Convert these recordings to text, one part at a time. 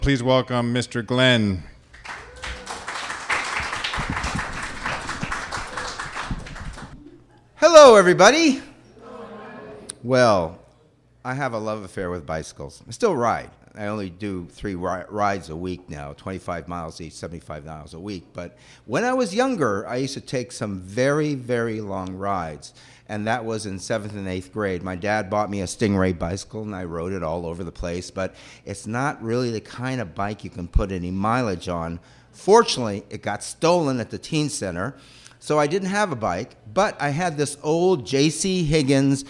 Please welcome Mr. Glenn. Hello, everybody. Well, I have a love affair with bicycles. I still ride. I only do 3 rides a week now, 25 miles each, 75 miles a week. But when I was younger, I used to take some very, very long rides, and that was in 7th and 8th grade. My dad bought me a Stingray bicycle, and I rode it all over the place, but it's not really the kind of bike you can put any mileage on. Fortunately, it got stolen at the teen center, so I didn't have a bike, but I had this old J.C. Higgins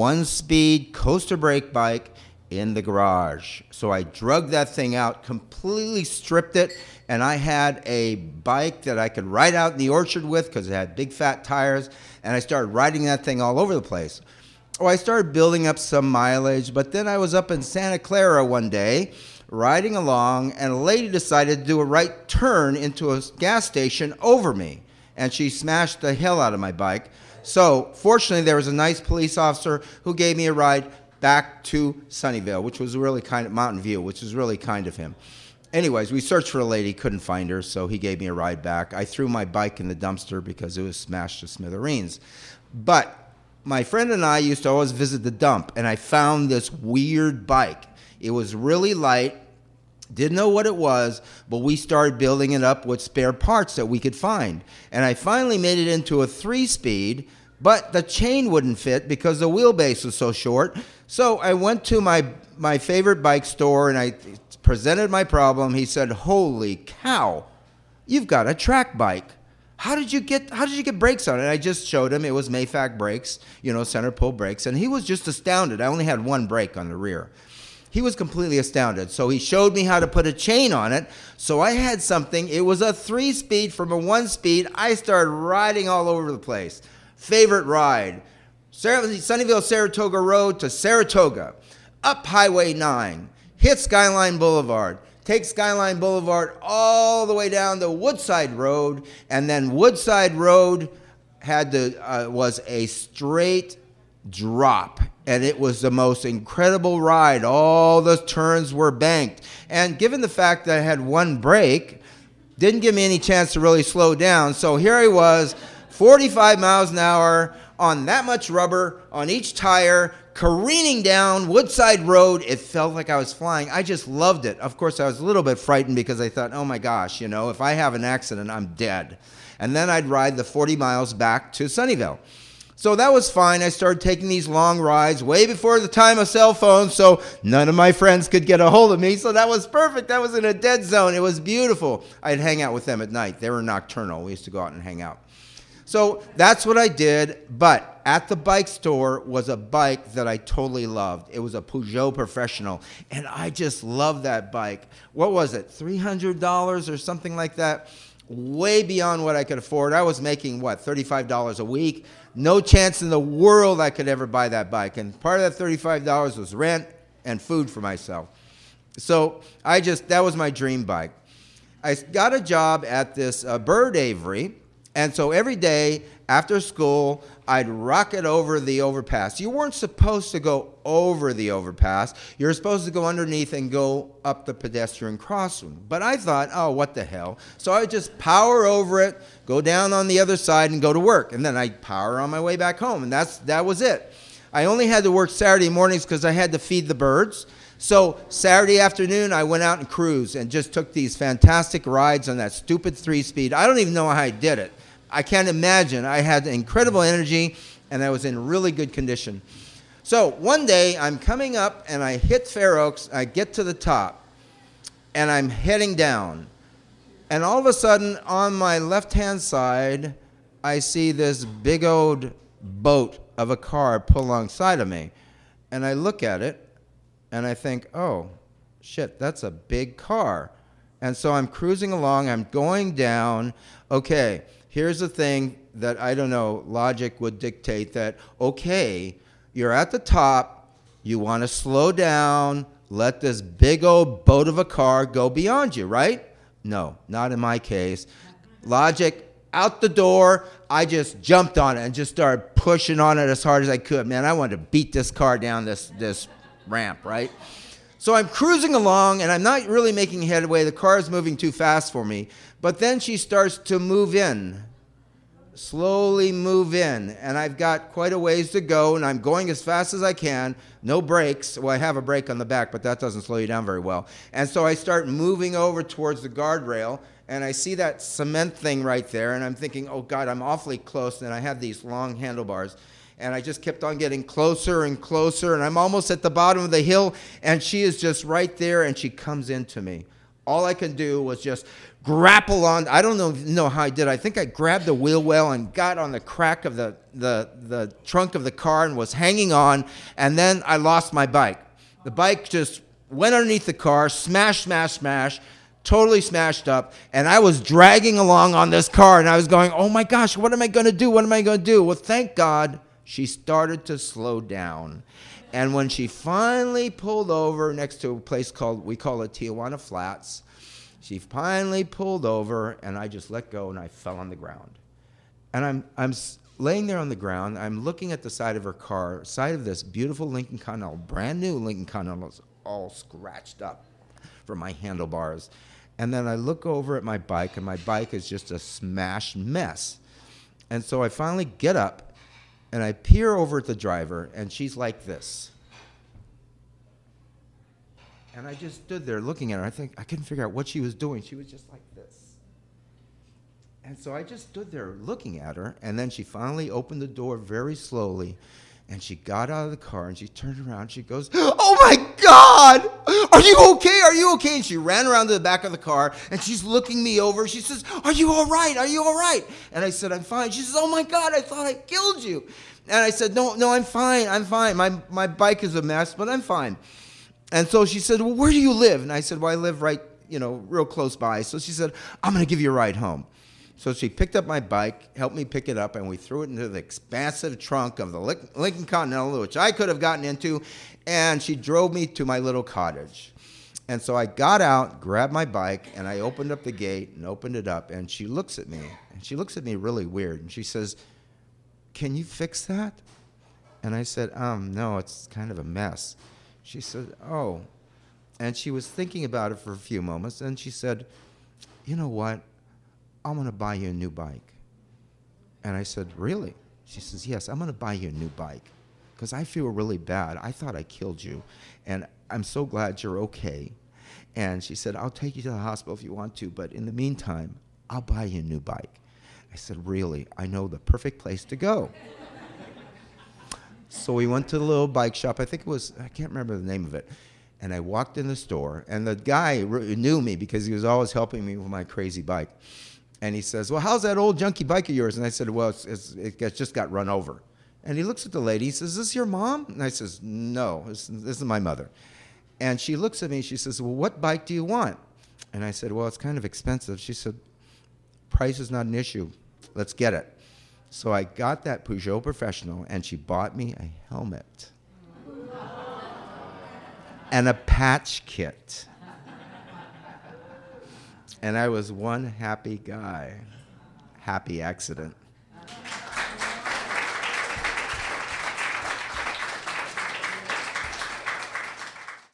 1-speed coaster brake bike in the garage. So I drug that thing out, completely stripped it, and I had a bike that I could ride out in the orchard with because it had big fat tires, and I started riding that thing all over the place. Oh, I started building up some mileage, but then I was up in Santa Clara one day riding along, and a lady decided to do a right turn into a gas station over me, and she smashed the hell out of my bike. So fortunately, there was a nice police officer who gave me a ride back to Sunnyvale, which was really kind of Mountain View, which was really kind of him. Anyways, we searched for the lady, couldn't find her, so he gave me a ride back. I threw my bike in the dumpster because it was smashed to smithereens. But my friend and I used to always visit the dump, and I found this weird bike. It was really light, didn't know what it was, but we started building it up with spare parts that we could find. And I finally made it into a 3-speed, but the chain wouldn't fit because the wheelbase was so short. So I went to my favorite bike store and I presented my problem. He said, "Holy cow, you've got a track bike. How did you get brakes on it?" I just showed him it was Mayfac brakes, center pull brakes, and he was just astounded. I only had one brake on the rear. He was completely astounded. So he showed me how to put a chain on it. So I had something. It was a 3-speed from a 1-speed. I started riding all over the place. Favorite ride, Sunnyvale Saratoga Road to Saratoga, up Highway 9, hit Skyline Boulevard, take Skyline Boulevard all the way down to Woodside Road, and then Woodside Road was a straight drop, and it was the most incredible ride. All the turns were banked, and given the fact that I had one brake, didn't give me any chance to really slow down. So here I was, 45 miles an hour on that much rubber on each tire, careening down Woodside Road. It felt like I was flying. I just loved it. Of course, I was a little bit frightened because I thought, oh my gosh, if I have an accident, I'm dead. And then I'd ride the 40 miles back to Sunnyvale. So that was fine. I started taking these long rides way before the time of cell phones, so none of my friends could get a hold of me. So that was perfect. That was in a dead zone. It was beautiful. I'd hang out with them at night. They were nocturnal. We used to go out and hang out. So that's what I did, but at the bike store was a bike that I totally loved. It was a Peugeot Professional, and I just loved that bike. What was it, $300 or something like that? Way beyond what I could afford. I was making, $35 a week? No chance in the world I could ever buy that bike, and part of that $35 was rent and food for myself. So that was my dream bike. I got a job at this Bird Avery. And so every day after school, I'd rocket over the overpass. You weren't supposed to go over the overpass. You were supposed to go underneath and go up the pedestrian crossing. But I thought, oh, what the hell? So I would just power over it, go down on the other side, and go to work. And then I'd power on my way back home. And that was it. I only had to work Saturday mornings because I had to feed the birds. So Saturday afternoon, I went out and cruised and just took these fantastic rides on that stupid 3-speed. I don't even know how I did it. I can't imagine. I had incredible energy, and I was in really good condition. So one day, I'm coming up, and I hit Fair Oaks. I get to the top, and I'm heading down. And all of a sudden, on my left-hand side, I see this big old boat of a car pull alongside of me. And I look at it, and I think, oh, shit, that's a big car. And so I'm cruising along. I'm going down. Okay. Here's the thing that, I don't know, logic would dictate that, okay, you're at the top, you want to slow down, let this big old boat of a car go beyond you, right? No, not in my case. Logic, out the door, I just jumped on it and just started pushing on it as hard as I could. Man, I wanted to beat this car down this ramp, right? So I'm cruising along, and I'm not really making headway. The car is moving too fast for me. But then she starts to move in, slowly move in. And I've got quite a ways to go, and I'm going as fast as I can. No brakes. Well, I have a brake on the back, but that doesn't slow you down very well. And so I start moving over towards the guardrail, and I see that cement thing right there, and I'm thinking, oh, God, I'm awfully close. And I have these long handlebars. And I just kept on getting closer and closer, and I'm almost at the bottom of the hill, and she is just right there, and she comes into me. All I could do was just grapple on. I don't know how I did. I think I grabbed the wheel well and got on the crack of the trunk of the car and was hanging on, and then I lost my bike. The bike just went underneath the car, smash, totally smashed up, and I was dragging along on this car, and I was going, oh my gosh, what am I going to do? What am I going to do? Well, thank God she started to slow down. And when she finally pulled over next to a place we call it Tijuana Flats, she finally pulled over, and I just let go, and I fell on the ground. And I'm laying there on the ground. I'm looking at the side of her car, side of this beautiful Lincoln Continental, brand new Lincoln Continental, all scratched up from my handlebars. And then I look over at my bike, and my bike is just a smashed mess. And so I finally get up, and I peer over at the driver, and she's like this. And I just stood there looking at her. I couldn't figure out what she was doing. She was just like this. And so I just stood there looking at her, and then she finally opened the door very slowly, and she got out of the car, and she turned around. She goes, oh, my God! Are you okay? Are you okay? And she ran around to the back of the car, and she's looking me over. She says, are you all right? Are you all right? And I said, I'm fine. She says, oh, my God, I thought I killed you. And I said, no, I'm fine. I'm fine. My bike is a mess, but I'm fine. And so she said, well, where do you live? And I said, well, I live right, real close by. So she said, I'm going to give you a ride home. So she picked up my bike, helped me pick it up, and we threw it into the expansive trunk of the Lincoln Continental, which I could have gotten into, and she drove me to my little cottage. And so I got out, grabbed my bike, and I opened up the gate and opened it up, and she looks at me, and she looks at me really weird, and she says, can you fix that? And I said, no, it's kind of a mess. She said, oh. And she was thinking about it for a few moments, and she said, you know what? I'm going to buy you a new bike. And I said, really? She says, yes, I'm going to buy you a new bike because I feel really bad. I thought I killed you, and I'm so glad you're okay. And she said, I'll take you to the hospital if you want to, but in the meantime, I'll buy you a new bike. I said, really? I know the perfect place to go. So we went to the little bike shop. I can't remember the name of it. And I walked in the store, and the guy knew me because he was always helping me with my crazy bike. And he says, well, how's that old junky bike of yours? And I said, well, it just got run over. And he looks at the lady. He says, is this your mom? And I says, no, this is my mother. And she looks at me. She says, well, what bike do you want? And I said, well, it's kind of expensive. She said, price is not an issue. Let's get it. So I got that Peugeot Professional, and she bought me a helmet and a patch kit. And I was one happy guy. Happy accident.